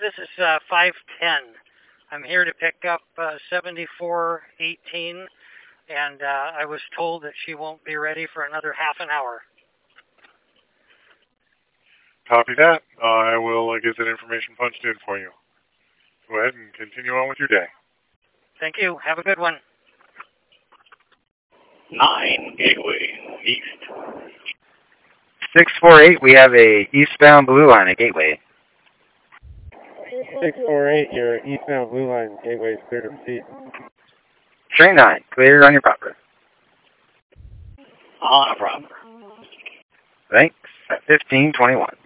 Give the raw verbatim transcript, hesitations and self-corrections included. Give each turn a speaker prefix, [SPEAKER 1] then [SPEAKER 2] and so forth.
[SPEAKER 1] this is uh, five ten. I'm here to pick up uh, seventy-four eighteen, and uh, I was told that she won't be ready for another half an hour.
[SPEAKER 2] Copy that. Uh, I will uh, get that information punched in for you. Go ahead and continue on with your day.
[SPEAKER 1] Thank you. Have a good one.
[SPEAKER 3] Nine Gateway East.
[SPEAKER 4] six four eight, we have a eastbound Blue Line at Gateway.
[SPEAKER 5] six four eight, your eastbound Blue Line Gateway is clear to proceed.
[SPEAKER 4] Train nine, clear on your proper.
[SPEAKER 3] On a proper.
[SPEAKER 4] Thanks. fifteen twenty-one.